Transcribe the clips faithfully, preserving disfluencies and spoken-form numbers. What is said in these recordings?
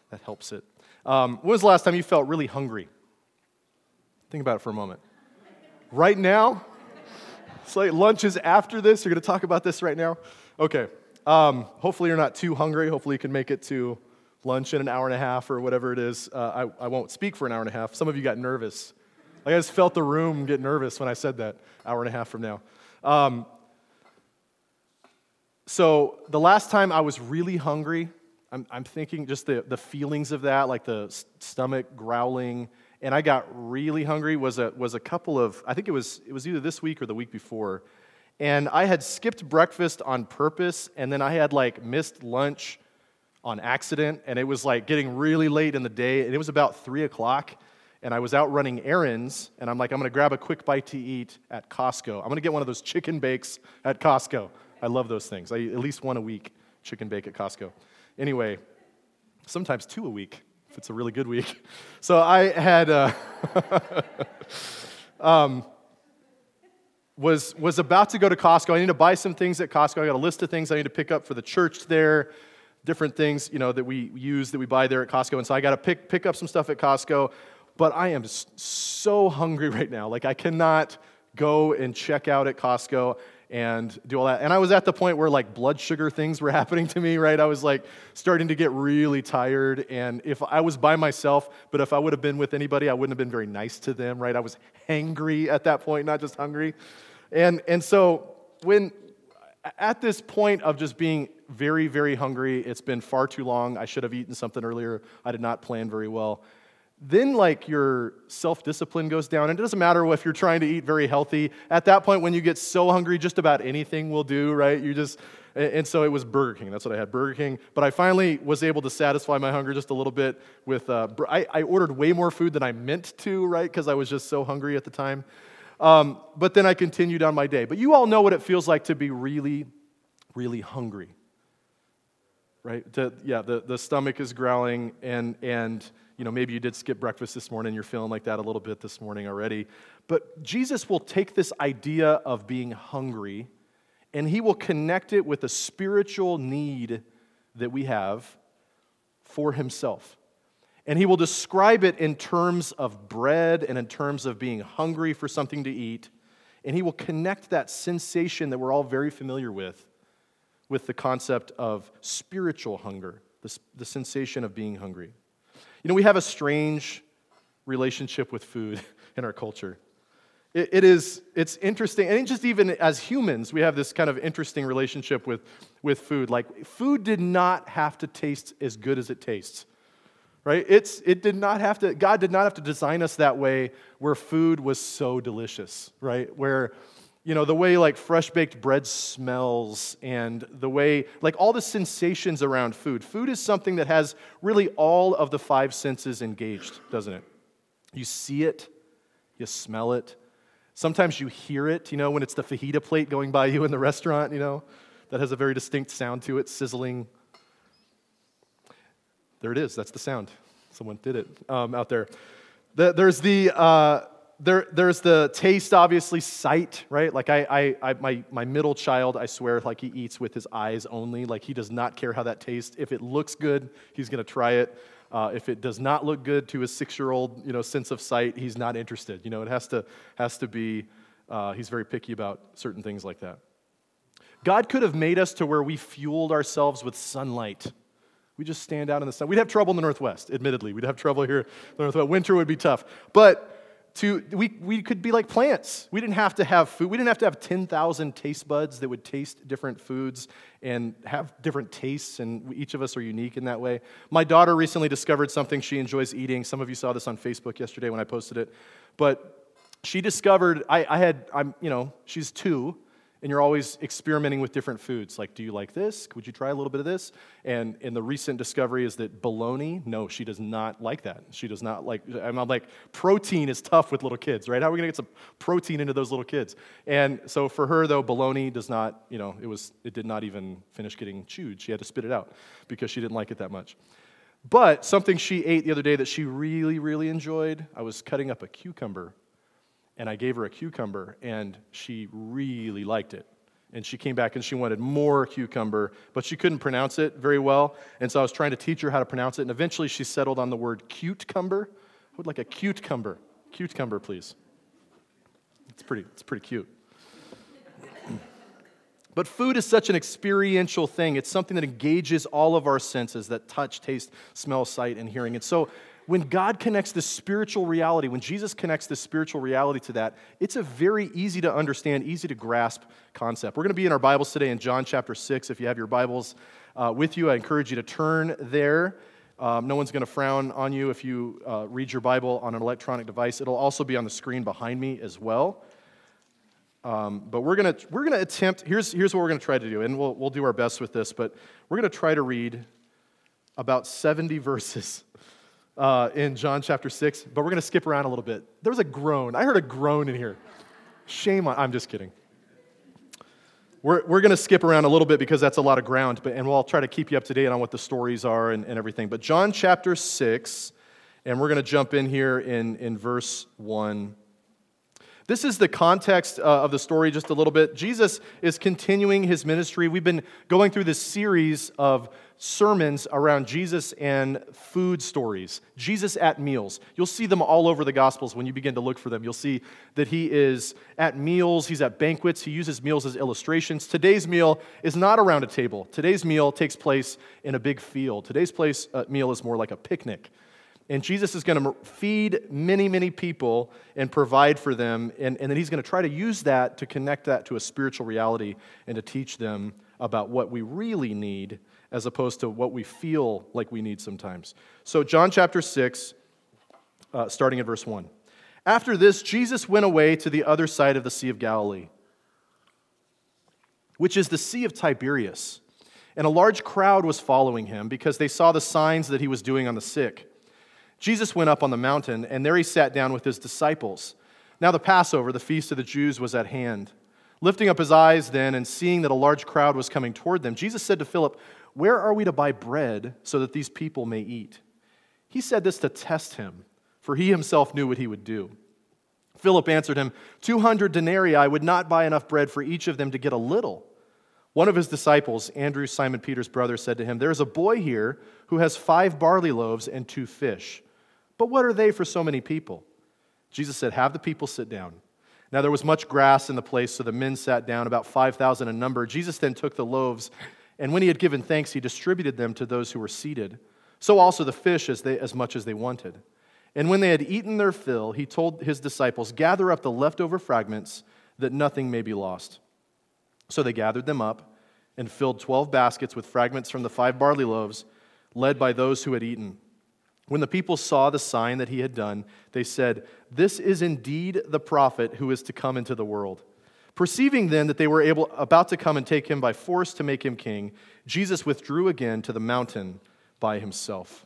that helps it. Um, when was the last time you felt really hungry? Think about it for a moment. Right now? It's like lunch is after this. You're going to talk about this right now? Okay. Um, hopefully you're not too hungry. Hopefully you can make it to lunch in an hour and a half or whatever it is. Uh, I, I won't speak for an hour and a half. Some of you got nervous. Like I just felt the room get nervous when I said that, hour and a half from now. Um, so the last time I was really hungry, I'm, I'm thinking just the, the feelings of that, like the stomach growling, and I got really hungry, was a was a couple of, I think it was it was either this week or the week before, and I had skipped breakfast on purpose, and then I had like missed lunch on accident, and it was like getting really late in the day, and it was about three o'clock, and I was out running errands, and I'm like, I'm going to grab a quick bite to eat at Costco. I'm going to get one of those chicken bakes at Costco. I love those things. I eat at least one a week, chicken bake at Costco. Anyway, sometimes two a week, if it's a really good week. So I had, uh, um, was was about to go to Costco. I need to buy some things at Costco. I got a list of things I need to pick up for the church there, different things, you know, that we use, that we buy there at Costco. And so I got to pick pick up some stuff at Costco. But I am so hungry right now. Like I cannot go and check out at Costco and do all that. And I was at the point where like blood sugar things were happening to me, right? I was like starting to get really tired. And if I was by myself, but if I would have been with anybody, I wouldn't have been very nice to them, right? I was hangry at that point, not just hungry. And and so when at this point of just being very, very hungry, it's been far too long. I should have eaten something earlier. I did not plan very well. Then like your self-discipline goes down. And it doesn't matter if you're trying to eat very healthy. At that point, when you get so hungry, just about anything will do, right? You just, and so it was Burger King. That's what I had, Burger King. But I finally was able to satisfy my hunger just a little bit with, uh, I, I ordered way more food than I meant to, right? Because I was just so hungry at the time. Um, but then I continued on my day. But you all know what it feels like to be really, really hungry, right? To, yeah, the, the stomach is growling and and you know, maybe you did skip breakfast this morning, you're feeling like that a little bit this morning already. But Jesus will take this idea of being hungry and he will connect it with a spiritual need that we have for himself. And he will describe it in terms of bread and in terms of being hungry for something to eat. And he will connect that sensation that we're all very familiar with with the concept of spiritual hunger, the, the sensation of being hungry. You know, we have a strange relationship with food in our culture. It, it is, it's interesting, and just even as humans, we have this kind of interesting relationship with, with food. Like, food did not have to taste as good as it tastes, right? It's, it did not have to, God did not have to design us that way where food was so delicious, right? Where, you know, the way like fresh baked bread smells and the way, like all the sensations around food. Food is something that has really all of the five senses engaged, doesn't it? You see it, you smell it. Sometimes you hear it, you know, when it's the fajita plate going by you in the restaurant, you know, that has a very distinct sound to it, sizzling. There it is, that's the sound. Someone did it um, out there. The, there's the... Uh, There, there's the taste, obviously, sight, right? Like I, I, I, my, my middle child, I swear, like he eats with his eyes only. Like he does not care how that tastes. If it looks good, he's going to try it. Uh, if it does not look good to his six-year-old, you know, sense of sight, he's not interested. You know, it has to, has to be. Uh, he's very picky about certain things like that. God could have made us to where we fueled ourselves with sunlight. We just stand out in the sun. We'd have trouble in the Northwest, admittedly. We'd have trouble here in the Northwest. Winter would be tough, but. To, we, we could be like plants. We didn't have to have food. We didn't have to have ten thousand taste buds that would taste different foods and have different tastes, and each of us are unique in that way. My daughter recently discovered something she enjoys eating. Some of you saw this on Facebook yesterday when I posted it. But she discovered, I, I had, I'm, you know, she's two, and you're always experimenting with different foods. Like, do you like this? Would you try a little bit of this? And, and the recent discovery is that bologna, no, she does not like that. She does not like, I'm like, protein is tough with little kids, right? How are we going to get some protein into those little kids? And so for her, though, bologna does not, you know, it was, it did not even finish getting chewed. She had to spit it out because she didn't like it that much. But something she ate the other day that she really, really enjoyed, I was cutting up a cucumber. And I gave her a cucumber, and she really liked it. And she came back and she wanted more cucumber, but she couldn't pronounce it very well. And so I was trying to teach her how to pronounce it. And eventually she settled on the word cute-cumber. I would like a cute-cumber. Cute-cumber, please. It's pretty, it's pretty cute. But food is such an experiential thing. It's something that engages all of our senses, that touch, taste, smell, sight, and hearing. And so when God connects the spiritual reality, when Jesus connects the spiritual reality to that, it's a very easy to understand, easy to grasp concept. We're going to be in our Bibles today in John chapter six. If you have your Bibles uh, with you, I encourage you to turn there. Um, no one's going to frown on you if you uh, read your Bible on an electronic device. It'll also be on the screen behind me as well. Um, but we're going to we're going to attempt, here's, here's what we're going to try to do, and we'll, we'll do our best with this, but we're going to try to read about seventy verses Uh, in John chapter six, but we're going to skip around a little bit. There was a groan. I heard a groan in here. Shame on, I'm just kidding. We're, we're going to skip around a little bit because that's a lot of ground, but and we'll try to keep you up to date on what the stories are and, and everything. But John chapter six, and we're going to jump in here in, in verse one. This is the context uh, of the story just a little bit. Jesus is continuing his ministry. We've been going through this series of sermons around Jesus and food stories. Jesus at meals. You'll see them all over the Gospels when you begin to look for them. You'll see that he is at meals, he's at banquets, he uses meals as illustrations. Today's meal is not around a table. Today's meal takes place in a big field. Today's place uh, meal is more like a picnic. And Jesus is going to feed many, many people and provide for them, and, and then he's going to try to use that to connect that to a spiritual reality and to teach them about what we really need as opposed to what we feel like we need sometimes. So John chapter six, uh, starting at verse one. After this, Jesus went away to the other side of the Sea of Galilee, which is the Sea of Tiberias. And a large crowd was following him because they saw the signs that he was doing on the sick. Jesus went up on the mountain, and there he sat down with his disciples. Now the Passover, the feast of the Jews, was at hand. Lifting up his eyes then, and seeing that a large crowd was coming toward them, Jesus said to Philip, "Where are we to buy bread so that these people may eat?" He said this to test him, for he himself knew what he would do. Philip answered him, Two hundred denarii would not buy enough bread for each of them to get a little." One of his disciples, Andrew, Simon Peter's brother, said to him, "There is a boy here who has five barley loaves and two fish. But what are they for so many people?" Jesus said, "Have the people sit down." Now there was much grass in the place, so the men sat down, about five thousand in number. Jesus then took the loaves, and when he had given thanks, he distributed them to those who were seated. So also the fish as, they, as much as they wanted. And when they had eaten their fill, he told his disciples, "Gather up the leftover fragments, that nothing may be lost." So they gathered them up and filled twelve baskets with fragments from the five barley loaves, led by those who had eaten. When the people saw the sign that he had done, they said, "This is indeed the prophet who is to come into the world." Perceiving then that they were able about to come and take him by force to make him king, Jesus withdrew again to the mountain by himself.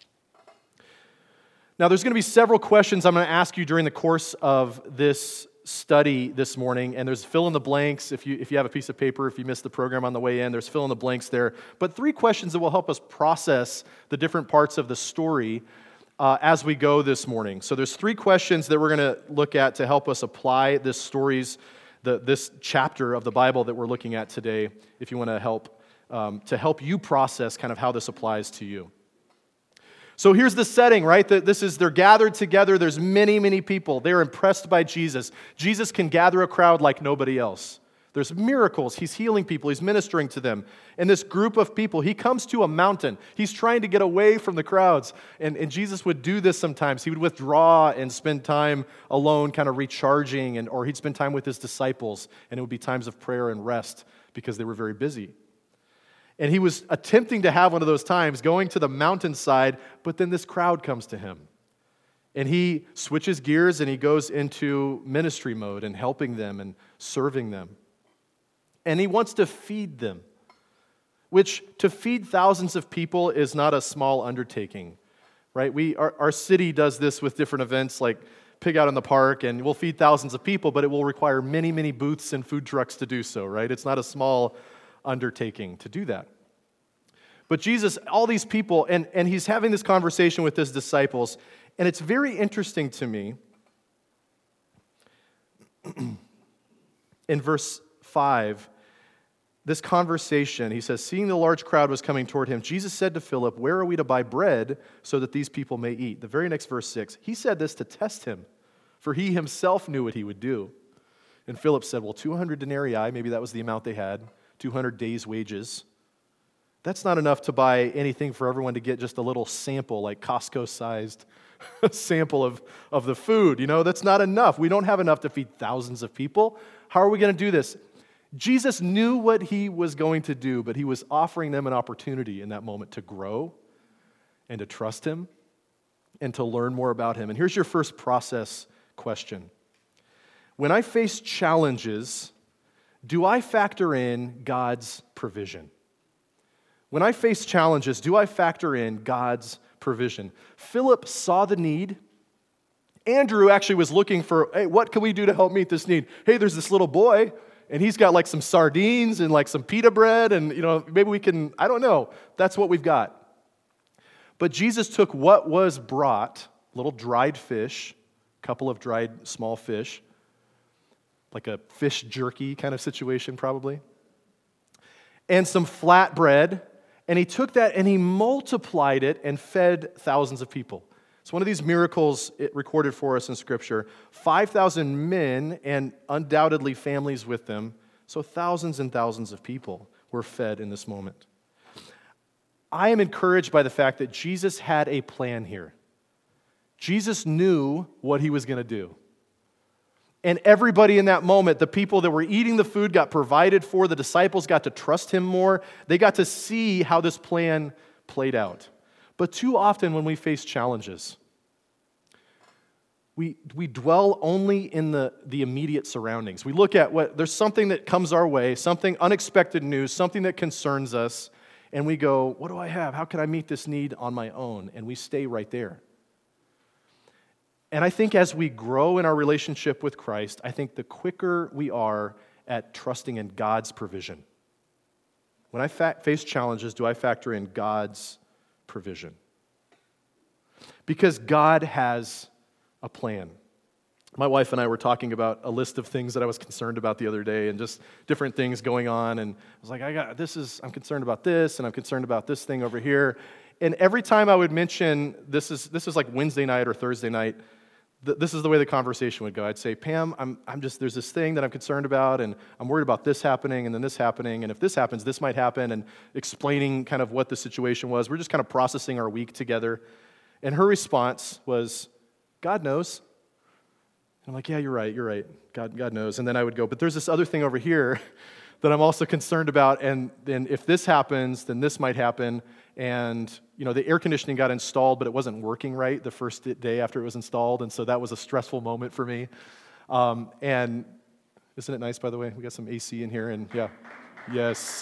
Now there's going to be several questions I'm going to ask you during the course of this study this morning, and there's fill in the blanks. If you if you have a piece of paper, if you missed the program on the way in, there's fill in the blanks there. But three questions that will help us process the different parts of the story uh, as we go this morning. So there's three questions that we're going to look at to help us apply this story's the this chapter of the Bible that we're looking at today. If you want to help um, to help you process kind of how this applies to you. So here's the setting, right? This is, they're gathered together. There's many, many people. They're impressed by Jesus. Jesus can gather a crowd like nobody else. There's miracles. He's healing people. He's ministering to them. And this group of people, he comes to a mountain. He's trying to get away from the crowds. And, and Jesus would do this sometimes. He would withdraw and spend time alone, kind of recharging, and or he'd spend time with his disciples. And it would be times of prayer and rest because they were very busy. And he was attempting to have one of those times, going to the mountainside, but then this crowd comes to him. And he switches gears and he goes into ministry mode and helping them and serving them. And he wants to feed them, which to feed thousands of people is not a small undertaking, right? We our, our city does this with different events like Pig Out in the Park, and we'll feed thousands of people, but it will require many, many booths and food trucks to do so, right? It's not a small undertaking to do that. But Jesus, all these people, and, and he's having this conversation with his disciples, and it's very interesting to me. In verse five, this conversation, he says, seeing the large crowd was coming toward him, Jesus said to Philip, where are we to buy bread so that these people may eat? The very next verse six, he said this to test him, for he himself knew what he would do. And Philip said, well, two hundred denarii, maybe that was the amount they had, two hundred days' wages. That's not enough to buy anything for everyone to get just a little sample, like Costco-sized sample of, of the food. You know, that's not enough. We don't have enough to feed thousands of people. How are we going to do this? Jesus knew what he was going to do, but he was offering them an opportunity in that moment to grow and to trust him and to learn more about him. And here's your first process question. When I face challenges, do I factor in God's provision? When I face challenges, do I factor in God's provision? Philip saw the need. Andrew actually was looking for, hey, what can we do to help meet this need? Hey, there's this little boy, and he's got like some sardines and like some pita bread, and you know, maybe we can, I don't know. That's what we've got. But Jesus took what was brought, little dried fish, a couple of dried small fish, like a fish jerky kind of situation probably, and some flat bread, and he took that and he multiplied it and fed thousands of people. It's one of these miracles it recorded for us in Scripture. five thousand men and undoubtedly families with them, so thousands and thousands of people were fed in this moment. I am encouraged by the fact that Jesus had a plan here. Jesus knew what he was going to do. And everybody in that moment, the people that were eating the food got provided for, the disciples got to trust him more. They got to see how this plan played out. But too often when we face challenges, we, we dwell only in the, the immediate surroundings. We look at what, there's something that comes our way, something unexpected news, something that concerns us, and we go, what do I have? How can I meet this need on my own? And we stay right there. And I think as we grow in our relationship with Christ, I think the quicker we are at trusting in God's provision. When I fa- face challenges, do I factor in God's provision? Because God has a plan. My wife and I were talking about a list of things that I was concerned about the other day and just different things going on. And I was like, I got this is, I'm concerned about this, and I'm concerned about this thing over here. And every time I would mention, this is this is like Wednesday night or Thursday night, this is the way the conversation would go. I'd say, Pam, I'm, I'm just, there's this thing that I'm concerned about, and I'm worried about this happening, and then this happening, and if this happens, this might happen, and explaining kind of what the situation was. We're just kind of processing our week together. And her response was, God knows. And I'm like, yeah, you're right, you're right. God, God knows. And then I would go, but there's this other thing over here that I'm also concerned about, and then if this happens, then this might happen. And, you know, the air conditioning got installed, but it wasn't working right the first day after it was installed, and so that was a stressful moment for me. Um, and isn't it nice, by the way? We got some A C in here, and yeah, yes.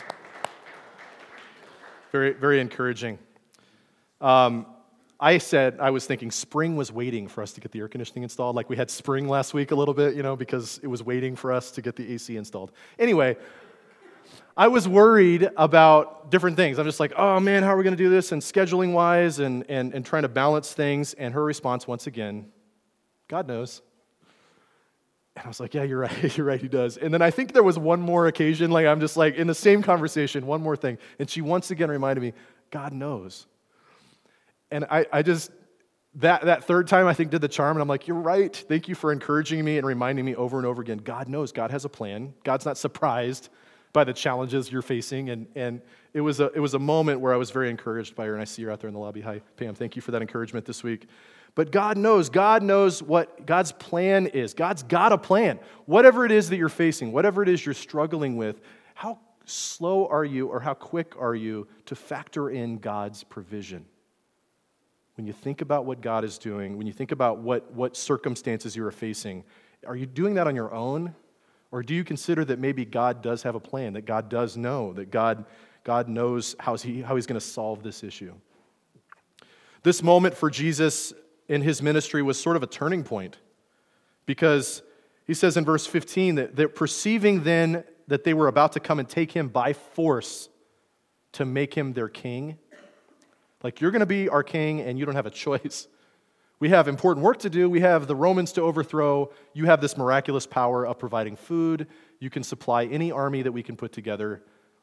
Very, very encouraging. Um, I said, I was thinking spring was waiting for us to get the air conditioning installed, like we had spring last week a little bit, you know, because it was waiting for us to get the A C installed. Anyway, I was worried about different things. I'm just like, oh man, how are we going to do this? And scheduling-wise and, and, and trying to balance things. And her response, once again, God knows. And I was like, yeah, you're right. You're right, he does. And then I think there was one more occasion, like I'm just like, in the same conversation, one more thing. And she once again reminded me, God knows. And I, I just, that, that third time I think did the charm. And I'm like, you're right. Thank you for encouraging me and reminding me over and over again. God knows. God has a plan. God's not surprised by the challenges you're facing, and and it was a it was a moment where I was very encouraged by her, and I see her out there in the lobby. Hi, Pam, thank you for that encouragement this week. But God knows, God knows what God's plan is. God's got a plan. Whatever it is that you're facing, whatever it is you're struggling with, how slow are you or how quick are you to factor in God's provision? When you think about what God is doing, when you think about what, what circumstances you are facing, are you doing that on your own? Or do you consider that maybe God does have a plan, that God does know, that God, God knows how, he, how he's going to solve this issue? This moment for Jesus in his ministry was sort of a turning point, because he says in verse fifteen that they're perceiving then that they were about to come and take him by force to make him their king. Like, you're going to be our king and you don't have a choice. We have important work to do. We have the Romans to overthrow. You have this miraculous power of providing food. You can supply any army that we can put together.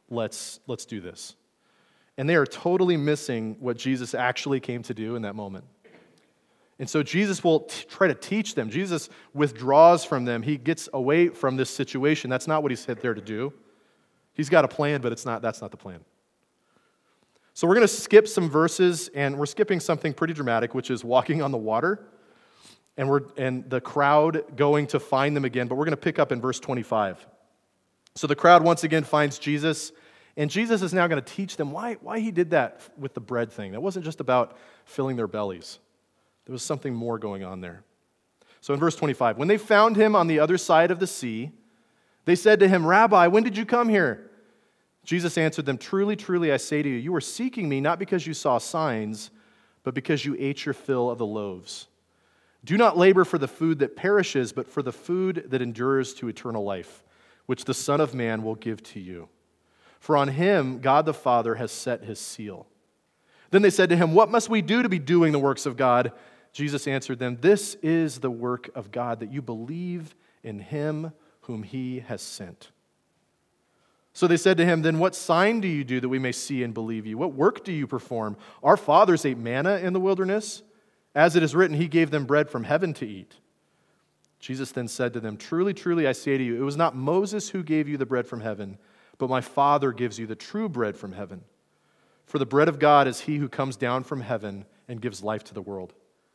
let's, let's do this. And they are totally missing what Jesus actually came to do in that moment. And so Jesus will t- try to teach them. Jesus withdraws from them. He gets away from this situation. That's not what he's there to do. He's got a plan, but it's not. That's not the plan. So we're going to skip some verses, and we're skipping something pretty dramatic, which is walking on the water, and we're and the crowd going to find them again. But we're going to pick up in verse twenty-five. So the crowd once again finds Jesus, and Jesus is now going to teach them why, why he did that with the bread thing. That wasn't just about filling their bellies. There was something more going on there. So in verse twenty-five, when they found him on the other side of the sea, they said to him, "Rabbi, when did you come here?" Jesus answered them, "Truly, truly, I say to you, you are seeking me not because you saw signs, but because you ate your fill of the loaves. Do not labor for the food that perishes, but for the food that endures to eternal life, which the Son of Man will give to you. For on him God the Father has set his seal." Then they said to him, "What must we do to be doing the works of God?" Jesus answered them, "This is the work of God, that you believe in him whom he has sent." So they said to him, "Then what sign do you do that we may see and believe you? What work do you perform? Our fathers ate manna in the wilderness. As it is written, he gave them bread from heaven to eat." Jesus then said to them, "Truly, truly, I say to you, it was not Moses who gave you the bread from heaven, but my Father gives you the true bread from heaven. For the bread of God is he who comes down from heaven and gives life to the world."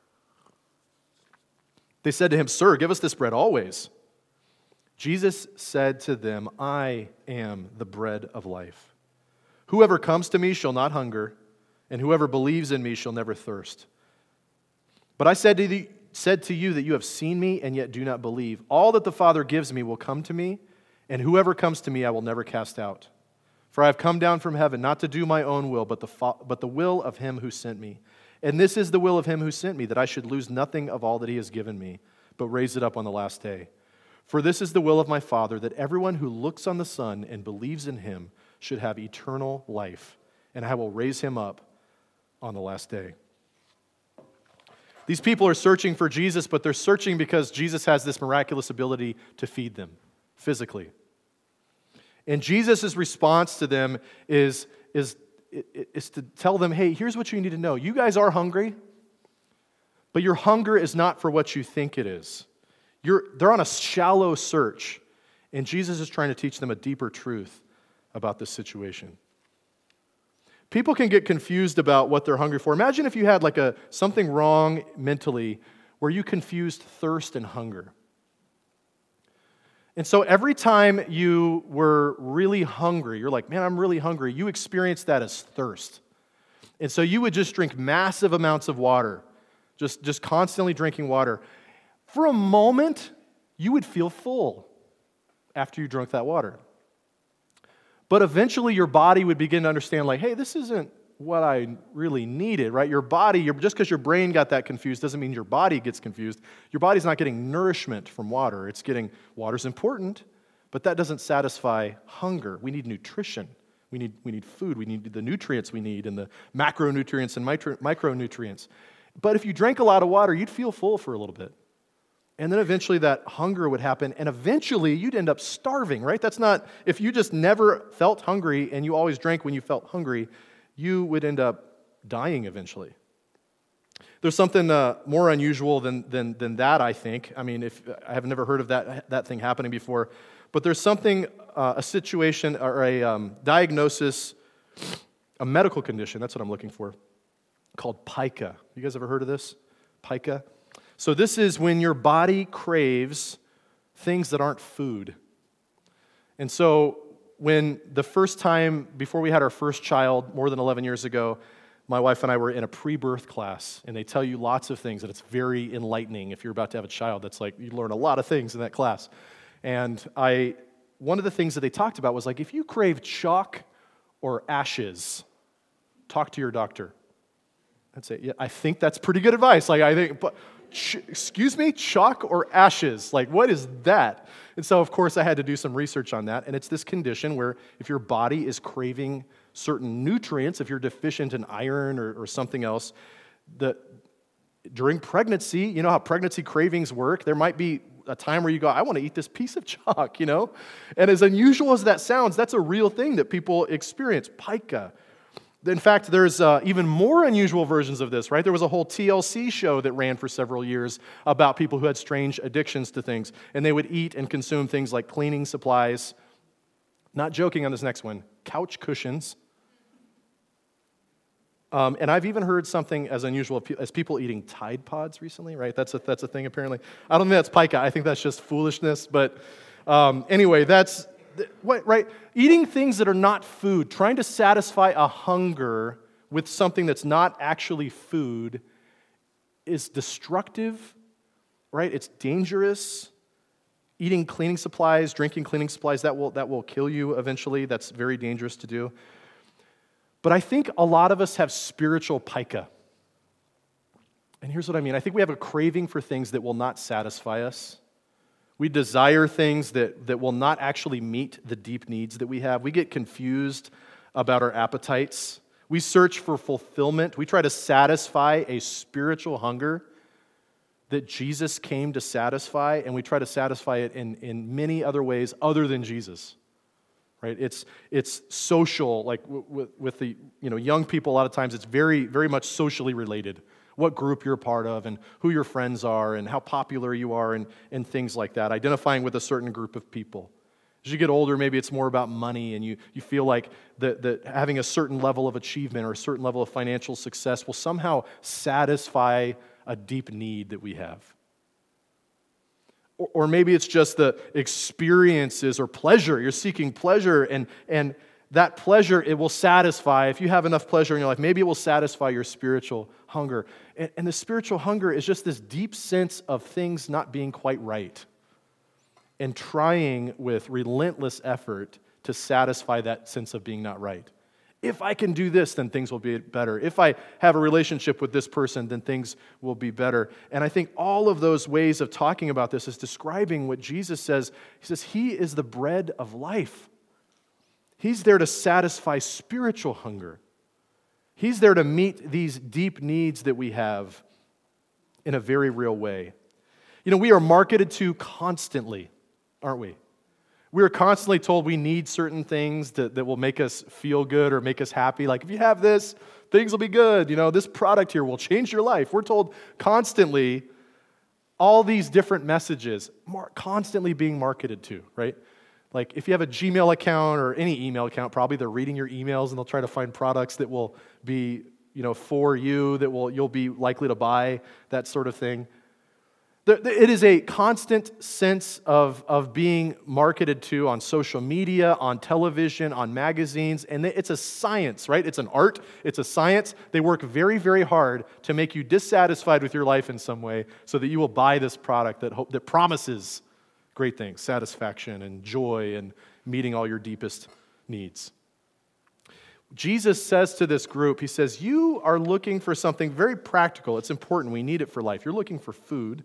They said to him, "Sir, give us this bread always." Jesus said to them, "I am the bread of life. Whoever comes to me shall not hunger, and whoever believes in me shall never thirst. But I said to, the, said to you that you have seen me and yet do not believe. All that the Father gives me will come to me, and whoever comes to me I will never cast out. For I have come down from heaven not to do my own will, but the, fa- but the will of him who sent me. And this is the will of him who sent me, that I should lose nothing of all that he has given me, but raise it up on the last day. For this is the will of my Father, that everyone who looks on the Son and believes in him should have eternal life, and I will raise him up on the last day." These people are searching for Jesus, but they're searching because Jesus has this miraculous ability to feed them physically. And Jesus' response to them is, is, is to tell them, hey, here's what you need to know. You guys are hungry, but your hunger is not for what you think it is. You're, they're on a shallow search, and Jesus is trying to teach them a deeper truth about this situation. People can get confused about what they're hungry for. Imagine if you had like a something wrong mentally where you confused thirst and hunger. And so every time you were really hungry, you're like, man, I'm really hungry, you experienced that as thirst. And so you would just drink massive amounts of water, just, just constantly drinking water. For a moment, you would feel full after you drank that water. But eventually your body would begin to understand, like, hey, this isn't what I really needed, right? Your body, your, just because your brain got that confused doesn't mean your body gets confused. Your body's not getting nourishment from water. It's getting, water's important, but that doesn't satisfy hunger. We need nutrition. We need, we need food. We need the nutrients we need and the macronutrients and micro, micronutrients. But if you drank a lot of water, you'd feel full for a little bit. And then eventually that hunger would happen, and eventually you'd end up starving, right? That's not, if you just never felt hungry and you always drank when you felt hungry, you would end up dying eventually. There's something uh, more unusual than, than, than that, I think. I mean, if I have never heard of that, that thing happening before, but there's something, uh, a situation or a um, diagnosis, a medical condition, that's what I'm looking for, called pica. You guys ever heard of this? Pica? So this is when your body craves things that aren't food. And so when the first time, before we had our first child, more than eleven years ago, my wife and I were in a pre-birth class, and they tell you lots of things, and it's very enlightening. If you're about to have a child, that's like, you learn a lot of things in that class. And I, one of the things that they talked about was like, if you crave chalk or ashes, talk to your doctor. I'd say, yeah, I think that's pretty good advice. Like, I think, but, ch- excuse me, chalk or ashes? Like, what is that? And so, of course, I had to do some research on that. And it's this condition where if your body is craving certain nutrients, if you're deficient in iron or, or something else, the, during pregnancy, you know how pregnancy cravings work? There might be a time where you go, I want to eat this piece of chalk, you know? And as unusual as that sounds, that's a real thing that people experience, pica. In fact, there's uh, even more unusual versions of this, right? There was a whole T L C show that ran for several years about people who had strange addictions to things, and they would eat and consume things like cleaning supplies. Not joking on this next one, couch cushions. Um, and I've even heard something as unusual as people eating Tide Pods recently, right? That's a, that's a thing apparently. I don't think that's pica. I think that's just foolishness. But um, anyway, that's, what, right? Eating things that are not food, trying to satisfy a hunger with something that's not actually food is destructive, right? It's dangerous. Eating cleaning supplies, drinking cleaning supplies, that will, that will kill you eventually. That's very dangerous to do. But I think a lot of us have spiritual pica. And here's what I mean. I think we have a craving for things that will not satisfy us. We desire things that, that will not actually meet the deep needs that we have. We get confused about our appetites. We search for fulfillment. We try to satisfy a spiritual hunger that Jesus came to satisfy, and we try to satisfy it in, in many other ways other than Jesus. Right? It's it's social, like w- w- with the you know young people. A lot of times, it's very very much socially related. What group you're a part of, and who your friends are, and how popular you are, and and things like that. Identifying with a certain group of people. As you get older, maybe it's more about money, and you you feel like that that having a certain level of achievement or a certain level of financial success will somehow satisfy a deep need that we have. Or maybe it's just the experiences or pleasure. You're seeking pleasure, and, and that pleasure, it will satisfy. If you have enough pleasure in your life, maybe it will satisfy your spiritual hunger. And, and the spiritual hunger is just this deep sense of things not being quite right and trying with relentless effort to satisfy that sense of being not right. If I can do this, then things will be better. If I have a relationship with this person, then things will be better. And I think all of those ways of talking about this is describing what Jesus says. He says, He is the bread of life. He's there to satisfy spiritual hunger. He's there to meet these deep needs that we have in a very real way. You know, we are marketed to constantly, aren't we? We are constantly told we need certain things that, that will make us feel good or make us happy. Like, if you have this, things will be good. You know, this product here will change your life. We're told constantly all these different messages, mar- constantly being marketed to, right? Like, if you have a Gmail account or any email account, probably they're reading your emails and they'll try to find products that will be, you know, for you, that will you'll be likely to buy, that sort of thing. It is a constant sense of, of being marketed to on social media, on television, on magazines, and it's a science, right? It's an art, it's a science. They work very, very hard to make you dissatisfied with your life in some way so that you will buy this product that hope, that promises great things, satisfaction and joy and meeting all your deepest needs. Jesus says to this group, he says, you are looking for something very practical. It's important. We need it for life. You're looking for food.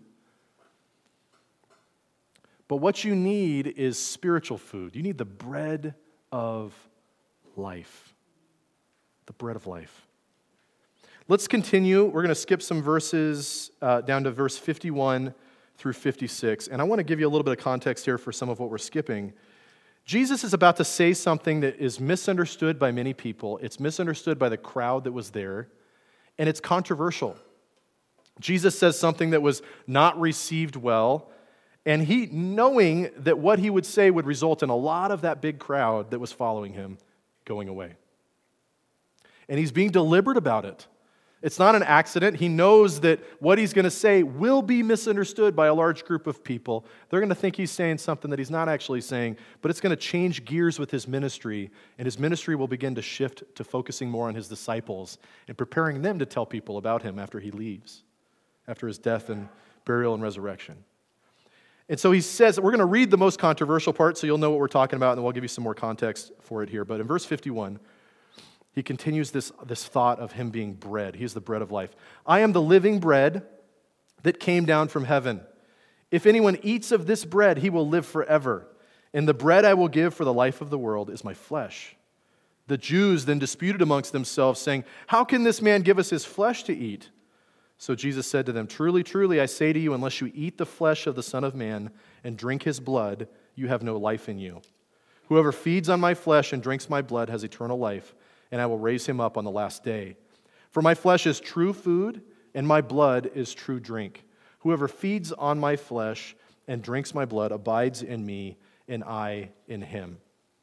But what you need is spiritual food. You need the bread of life. The bread of life. Let's continue. We're going to skip some verses uh, down to verse fifty-one through fifty-six. And I want to give you a little bit of context here for some of what we're skipping. Jesus is about to say something that is misunderstood by many people. It's misunderstood by the crowd that was there. And it's controversial. Jesus says something that was not received well. And he, knowing that what he would say would result in a lot of that big crowd that was following him going away. And he's being deliberate about it. It's not an accident. He knows that what he's going to say will be misunderstood by a large group of people. They're going to think he's saying something that he's not actually saying, but it's going to change gears with his ministry, and his ministry will begin to shift to focusing more on his disciples and preparing them to tell people about him after he leaves, after his death and burial and resurrection. And so he says, we're going to read the most controversial part so you'll know what we're talking about, and then we'll give you some more context for it here. But in verse fifty-one, he continues this, this thought of him being bread. He's the bread of life. I am the living bread that came down from heaven. If anyone eats of this bread, he will live forever. And the bread I will give for the life of the world is my flesh. The Jews then disputed amongst themselves, saying, how can this man give us his flesh to eat? So Jesus said to them, "Truly, truly, I say to you, unless you eat the flesh of the Son of Man and drink his blood, you have no life in you. Whoever feeds on my flesh and drinks my blood has eternal life, and I will raise him up on the last day. For my flesh is true food, and my blood is true drink. Whoever feeds on my flesh and drinks my blood abides in me, and I in him."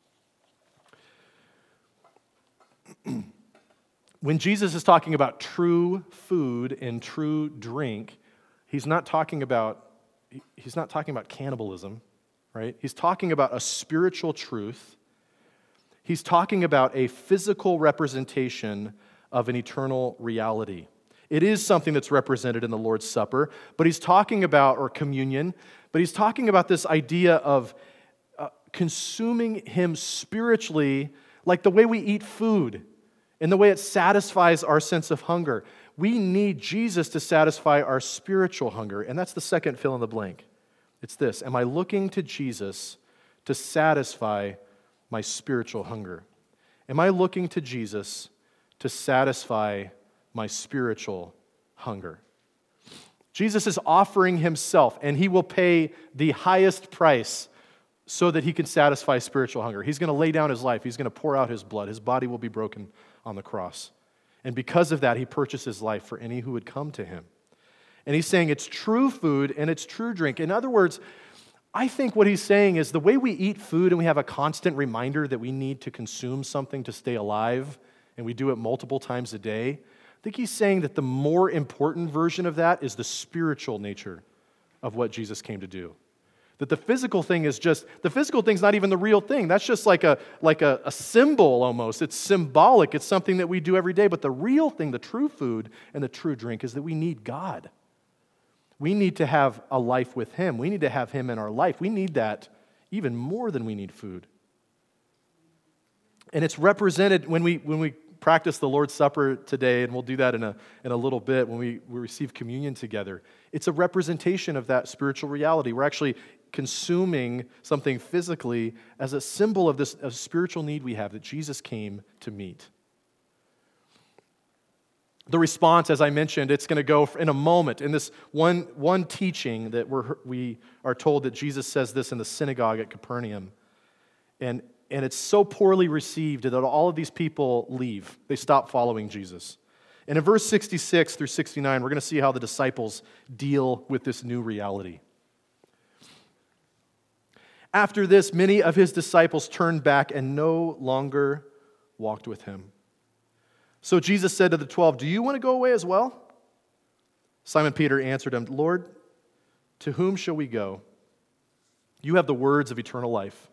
When Jesus is talking about true food and true drink, he's not talking about he's not talking about cannibalism, right? He's talking about a spiritual truth. He's talking about a physical representation of an eternal reality. It is something that's represented in the Lord's Supper, but he's talking about, or communion, but he's talking about this idea of uh, consuming him spiritually, like the way we eat food, and the way it satisfies our sense of hunger. We need Jesus to satisfy our spiritual hunger, and that's the second fill in the blank. It's this: am I looking to Jesus to satisfy my spiritual hunger? Am I looking to Jesus to satisfy my spiritual hunger? Jesus is offering himself, and he will pay the highest price so that he can satisfy spiritual hunger. He's going to lay down his life. He's going to pour out his blood. His body will be broken on the cross. And because of that, he purchased his life for any who would come to him. And he's saying it's true food and it's true drink. In other words, I think what he's saying is the way we eat food and we have a constant reminder that we need to consume something to stay alive, and we do it multiple times a day, I think he's saying that the more important version of that is the spiritual nature of what Jesus came to do. That the physical thing is just, the physical thing's not even the real thing. That's just like a like a, a symbol almost. It's symbolic. It's something that we do every day. But the real thing, the true food and the true drink, is that we need God. We need to have a life with him. We need to have him in our life. We need that even more than we need food. And it's represented when we when we practice the Lord's Supper today, and we'll do that in a, in a little bit when we, we receive communion together. It's a representation of that spiritual reality. We're actually consuming something physically as a symbol of this of spiritual need we have that Jesus came to meet. The response, as I mentioned, it's going to go in a moment. In this one, one teaching that we're, we are told that Jesus says this in the synagogue at Capernaum. And And it's so poorly received that all of these people leave. They stop following Jesus. And in verse sixty-six through sixty-nine, we're going to see how the disciples deal with this new reality. After this, many of his disciples turned back and no longer walked with him. So Jesus said to the twelve, "Do you want to go away as well?" Simon Peter answered him, "Lord, to whom shall we go? You have the words of eternal life.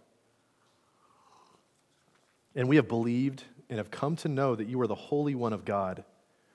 And we have believed and have come to know that you are the Holy One of God."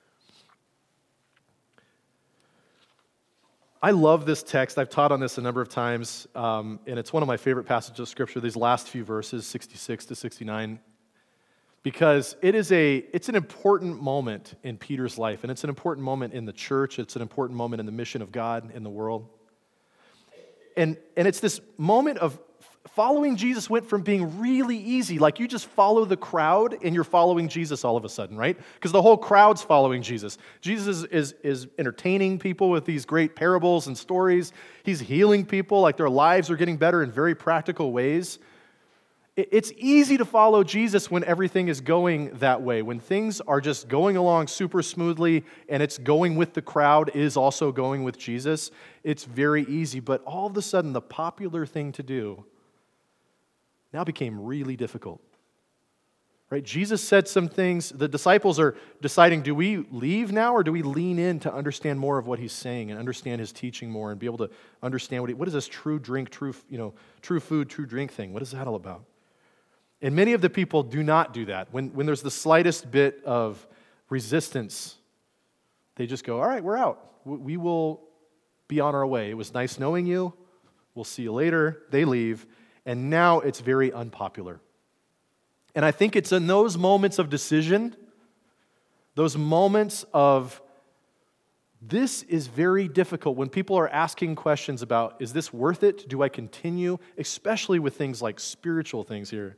I love this text. I've taught on this a number of times, um, and it's one of my favorite passages of Scripture, these last few verses, sixty-six to sixty-nine, because it is a, it's an important moment in Peter's life, and it's an important moment in the church. It's an important moment in the mission of God in the world. And, and it's this moment of following Jesus went from being really easy, like you just follow the crowd and you're following Jesus all of a sudden, right? Because the whole crowd's following Jesus. Jesus is, is, is entertaining people with these great parables and stories. He's healing people, like their lives are getting better in very practical ways. It's easy to follow Jesus when everything is going that way. When things are just going along super smoothly and it's going with the crowd is also going with Jesus, it's very easy. But all of a sudden, the popular thing to do now became really difficult. Right? Jesus said some things. The disciples are deciding, do we leave now or do we lean in to understand more of what he's saying and understand his teaching more and be able to understand what he, what is this true drink, true, you know, true food, true drink thing? What is that all about? And many of the people do not do that. When, when there's the slightest bit of resistance, they just go, all right, we're out. We will be on our way. It was nice knowing you. We'll see you later. They leave. And now it's very unpopular. And I think it's in those moments of decision, those moments of, this is very difficult when people are asking questions about, is this worth it? Do I continue? Especially with things like spiritual things here.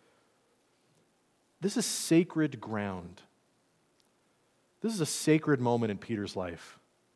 This is sacred ground. This is a sacred moment in Peter's life.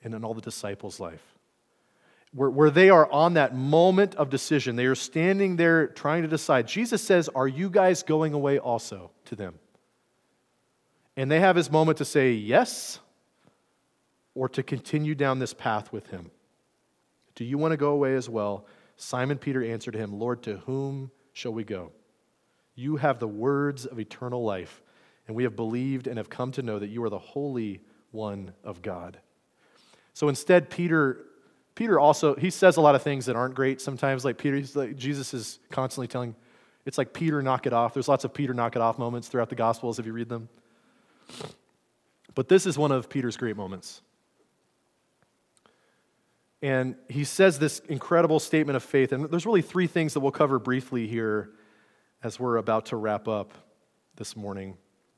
and in all the disciples' life. Where, where they are on that moment of decision. They are standing there trying to decide. Jesus says, are you guys going away also to them? And they have his moment to say yes, or to continue down this path with him. Do you want to go away as well? Simon Peter answered him, Lord, to whom shall we go? You have the words of eternal life, and we have believed and have come to know that you are the Holy One of God. So instead, Peter, Peter also, he says a lot of things that aren't great sometimes. Like Peter, he's like, Jesus is constantly telling, it's like Peter, knock it off. There's lots of Peter, knock it off moments throughout the Gospels if you read them. But this is one of Peter's great moments. And he says this incredible statement of faith. And there's really three things that we'll cover briefly here as we're about to wrap up this morning.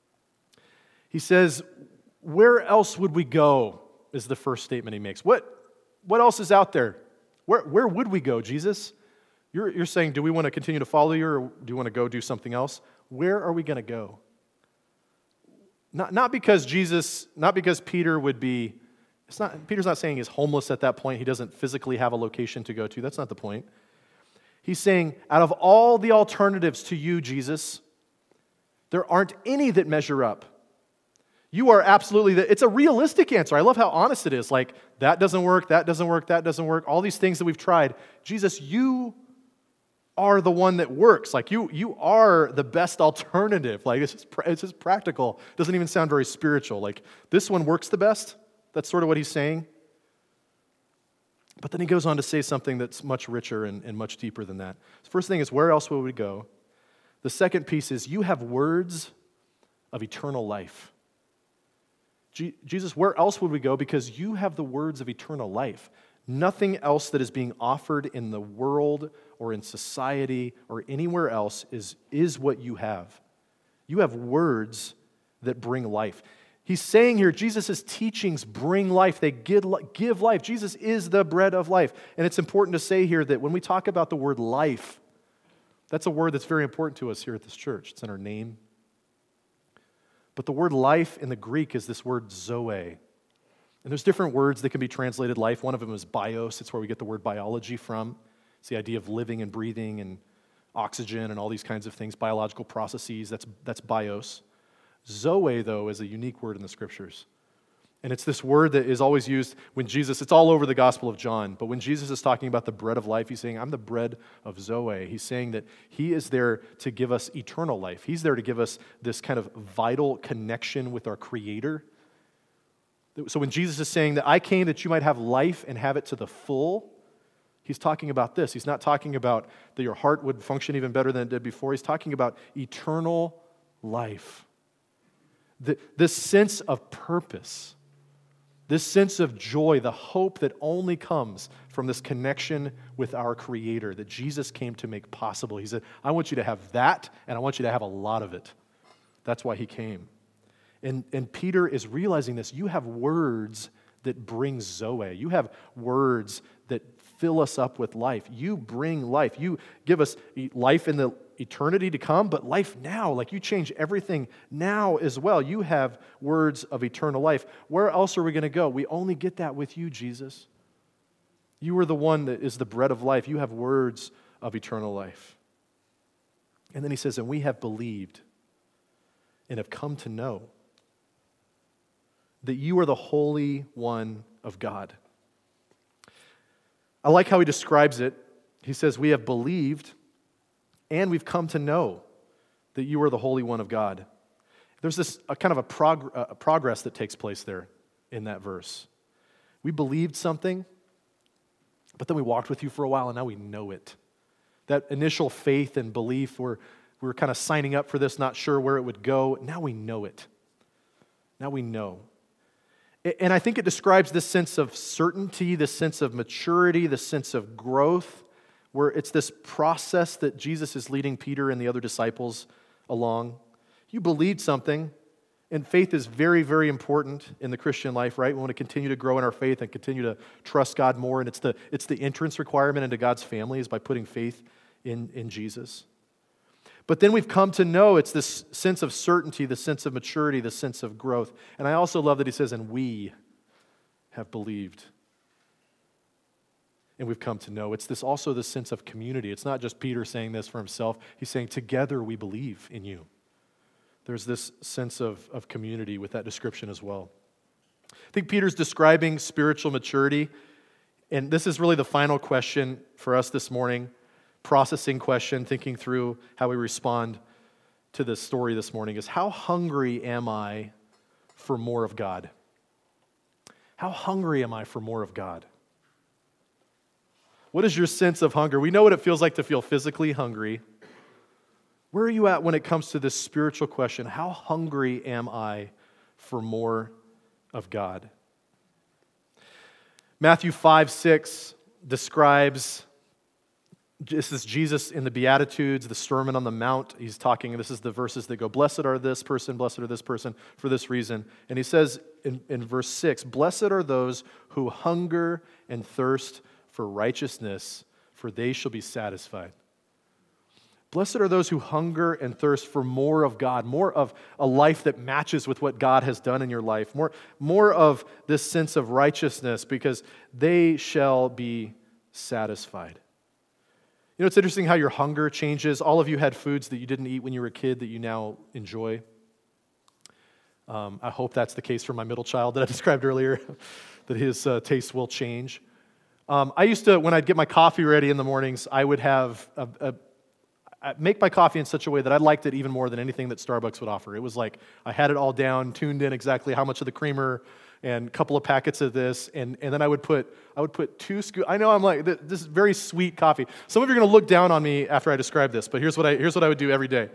He says, where else would we go, is the first statement he makes. What, what else is out there? Where, where would we go, Jesus? You're, you're saying, do we want to continue to follow you, or do you want to go do something else? Where are we going to go? Not, not because Jesus, not because Peter would be, it's not, Peter's not saying he's homeless at that point. He doesn't physically have a location to go to. That's not the point. He's saying, out of all the alternatives to you, Jesus, there aren't any that measure up. You are absolutely, the, it's a realistic answer. I love how honest it is. Like, that doesn't work, that doesn't work, that doesn't work. All these things that we've tried. Jesus, you are the one that works. Like, you you are the best alternative. Like, it's just, it's just practical. It doesn't even sound very spiritual. Like, this one works the best. That's sort of what he's saying. But then he goes on to say something that's much richer and, and much deeper than that. The first thing is, where else will we go? The second piece is, you have words of eternal life. Je- Jesus, where else would we go? Because you have the words of eternal life. Nothing else that is being offered in the world or in society or anywhere else is, is what you have. You have words that bring life. He's saying here, Jesus' teachings bring life. They give, give life. Jesus is the bread of life. And it's important to say here that when we talk about the word life, that's a word that's very important to us here at this church. It's in our name. But the word life in the Greek is this word zoe. And there's different words that can be translated life. One of them is bios. It's where we get the word biology from. It's the idea of living and breathing and oxygen and all these kinds of things, biological processes. That's, that's bios. Zoe, though, is a unique word in the Scriptures. And it's this word that is always used when Jesus, it's all over the Gospel of John, but when Jesus is talking about the bread of life, he's saying, I'm the bread of Zoe. He's saying that he is there to give us eternal life. He's there to give us this kind of vital connection with our Creator. So when Jesus is saying that I came that you might have life and have it to the full, he's talking about this. He's not talking about that your heart would function even better than it did before. He's talking about eternal life. The, this sense of purpose, this sense of joy, the hope that only comes from this connection with our Creator that Jesus came to make possible. He said, I want you to have that, and I want you to have a lot of it. That's why he came. And, and Peter is realizing this. You have words that bring Zoe. You have words that fill us up with life. You bring life. You give us life in the eternity to come, but life now. Like, you change everything now as well. You have words of eternal life. Where else are we going to go? We only get that with you, Jesus. You are the one that is the bread of life. You have words of eternal life. And then he says, and we have believed and have come to know that you are the Holy One of God. I like how he describes it. He says, we have believed and we've come to know that you are the Holy One of God. There's this a kind of a, prog- a progress that takes place there in that verse. We believed something, but then we walked with you for a while, and now we know it. That initial faith and belief, where we were kind of signing up for this, not sure where it would go. Now we know it. Now we know. And I think it describes this sense of certainty, this sense of maturity, this sense of growth, where it's this process that Jesus is leading Peter and the other disciples along. You believed something, and faith is very, very important in the Christian life, right? We want to continue to grow in our faith and continue to trust God more, and it's the it's the entrance requirement into God's family is by putting faith in, in Jesus. But then we've come to know it's this sense of certainty, the sense of maturity, the sense of growth. And I also love that he says, and we have believed and we've come to know. It's this also this sense of community. It's not just Peter saying this for himself. He's saying, together we believe in you. There's this sense of, of community with that description as well. I think Peter's describing spiritual maturity, and this is really the final question for us this morning, processing question, thinking through how we respond to this story this morning, is how hungry am I for more of God? How hungry am I for more of God? What is your sense of hunger? We know what it feels like to feel physically hungry. Where are you at when it comes to this spiritual question? How hungry am I for more of God? Matthew five six describes, this is Jesus in the Beatitudes, the Sermon on the Mount. He's talking, this is the verses that go, blessed are this person, blessed are this person for this reason. And he says in, in verse six, blessed are those who hunger and thirst for righteousness, for they shall be satisfied. Blessed are those who hunger and thirst for more of God, more of a life that matches with what God has done in your life, more, more of this sense of righteousness, because they shall be satisfied. You know, it's interesting how your hunger changes. All of you had foods that you didn't eat when you were a kid that you now enjoy. Um, I hope that's the case for my middle child that I described earlier, that his uh, taste will change. Um, I used to, when I'd get my coffee ready in the mornings, I would have a, a, I'd make my coffee in such a way that I liked it even more than anything that Starbucks would offer. It was like I had it all down, tuned in exactly how much of the creamer and a couple of packets of this, and, and then I would put I would put two scoops. I know I'm like, this is very sweet coffee. Some of you are going to look down on me after I describe this, but here's what I here's what I would do every day.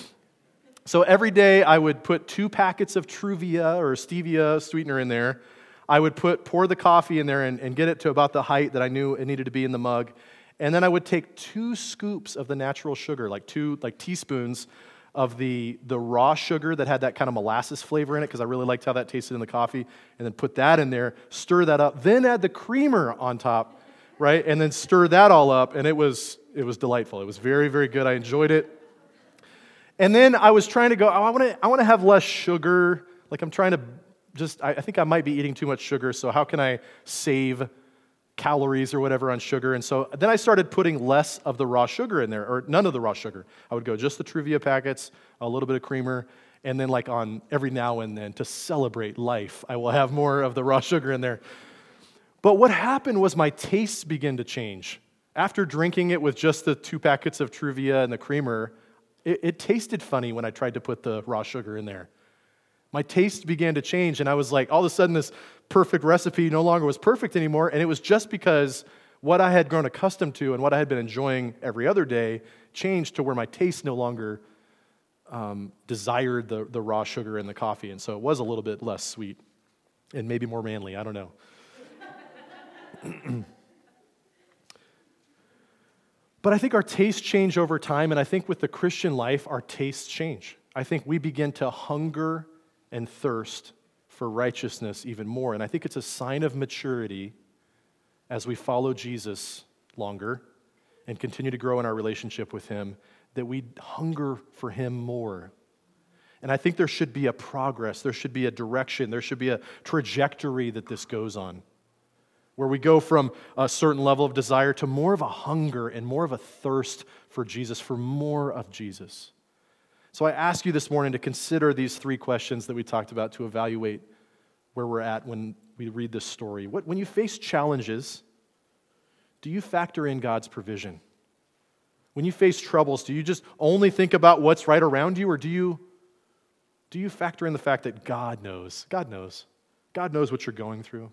So every day I would put two packets of Truvia or stevia sweetener in there. I would put pour the coffee in there and, and get it to about the height that I knew it needed to be in the mug. And then I would take two scoops of the natural sugar, like two like teaspoons of the, the raw sugar that had that kind of molasses flavor in it, because I really liked how that tasted in the coffee, and then put that in there, stir that up, then add the creamer on top, right? And then stir that all up, and it was it was delightful. It was very, very good. I enjoyed it. And then I was trying to go, oh, I want to I want to have less sugar. Like I'm trying to just, I, I think I might be eating too much sugar, so how can I save calories or whatever on sugar? And so then I started putting less of the raw sugar in there, or none of the raw sugar. I would go just the Truvia packets, a little bit of creamer, and then like on every now and then to celebrate life, I will have more of the raw sugar in there. But what happened was my tastes began to change. After drinking it with just the two packets of Truvia and the creamer, it, it tasted funny when I tried to put the raw sugar in there. My taste began to change, and I was like, all of a sudden this perfect recipe no longer was perfect anymore, and it was just because what I had grown accustomed to and what I had been enjoying every other day changed to where my taste no longer um, desired the, the raw sugar in the coffee, and so it was a little bit less sweet and maybe more manly, I don't know. But I think our tastes change over time, and I think with the Christian life, our tastes change. I think we begin to hunger and thirst for righteousness even more. And I think it's a sign of maturity as we follow Jesus longer and continue to grow in our relationship with him, that we hunger for him more. And I think there should be a progress, there should be a direction, there should be a trajectory that this goes on, where we go from a certain level of desire to more of a hunger and more of a thirst for Jesus, for more of Jesus. So I ask you this morning to consider these three questions that we talked about to evaluate where we're at when we read this story. What, when you face challenges, do you factor in God's provision? When you face troubles, do you just only think about what's right around you, or do you, do you factor in the fact that God knows? God knows. God knows what you're going through.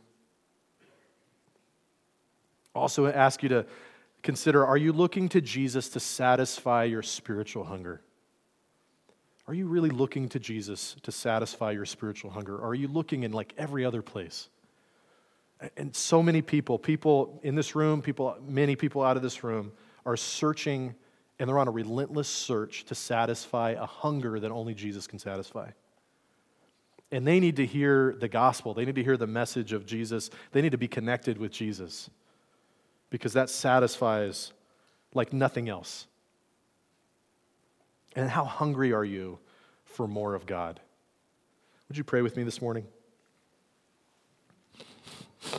Also ask you to consider, are you looking to Jesus to satisfy your spiritual hunger? Are you really looking to Jesus to satisfy your spiritual hunger? Or are you looking in like every other place? And so many people, people in this room, people, many people out of this room are searching, and they're on a relentless search to satisfy a hunger that only Jesus can satisfy. And they need to hear the gospel. They need to hear the message of Jesus. They need to be connected with Jesus, because that satisfies like nothing else. And how hungry are you for more of God? Would you pray with me this morning?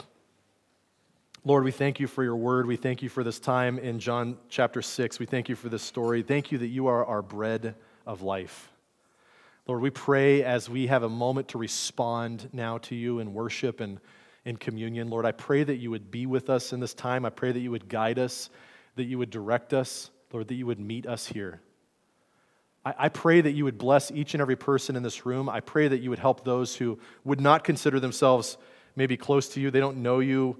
Lord, we thank you for your word. We thank you for this time in John chapter six. We thank you for this story. Thank you that you are our bread of life. Lord, we pray as we have a moment to respond now to you in worship and in communion. Lord, I pray that you would be with us in this time. I pray that you would guide us, that you would direct us, Lord, that you would meet us here. I, I pray that you would bless each and every person in this room. I pray that you would help those who would not consider themselves maybe close to you. They don't know you,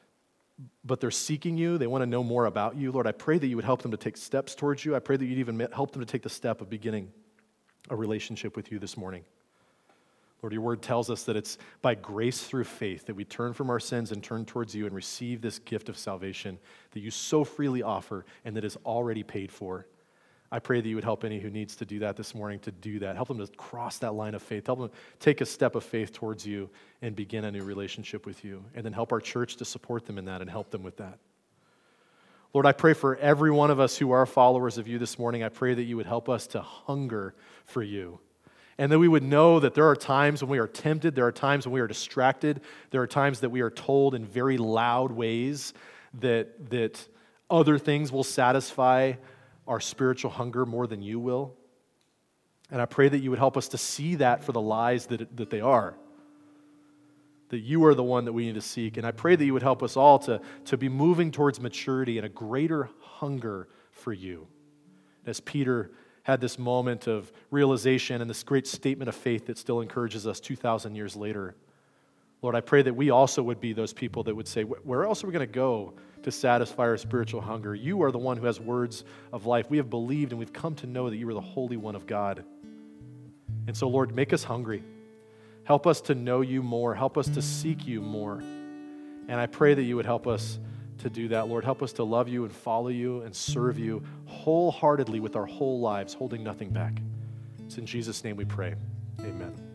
but they're seeking you. They want to know more about you. Lord, I pray that you would help them to take steps towards you. I pray that you'd even help them to take the step of beginning a relationship with you this morning. Lord, your word tells us that it's by grace through faith that we turn from our sins and turn towards you and receive this gift of salvation that you so freely offer and that is already paid for. I pray that you would help any who needs to do that this morning to do that. Help them to cross that line of faith. Help them take a step of faith towards you and begin a new relationship with you. And then help our church to support them in that and help them with that. Lord, I pray for every one of us who are followers of you this morning. I pray that you would help us to hunger for you. And that we would know that there are times when we are tempted, there are times when we are distracted, there are times that we are told in very loud ways that, that other things will satisfy our spiritual hunger more than you will. And I pray that you would help us to see that for the lies that, that they are. That you are the one that we need to seek. And I pray that you would help us all to, to be moving towards maturity and a greater hunger for you. As Peter had this moment of realization and this great statement of faith that still encourages us two thousand years later. Lord, I pray that we also would be those people that would say, where else are we going to go to satisfy our spiritual hunger? You are the one who has words of life. We have believed and we've come to know that you are the Holy One of God. And so, Lord, make us hungry. Help us to know you more. Help us to seek you more. And I pray that you would help us to do that, Lord. Help us to love you and follow you and serve you wholeheartedly with our whole lives, holding nothing back. It's in Jesus' name we pray. Amen.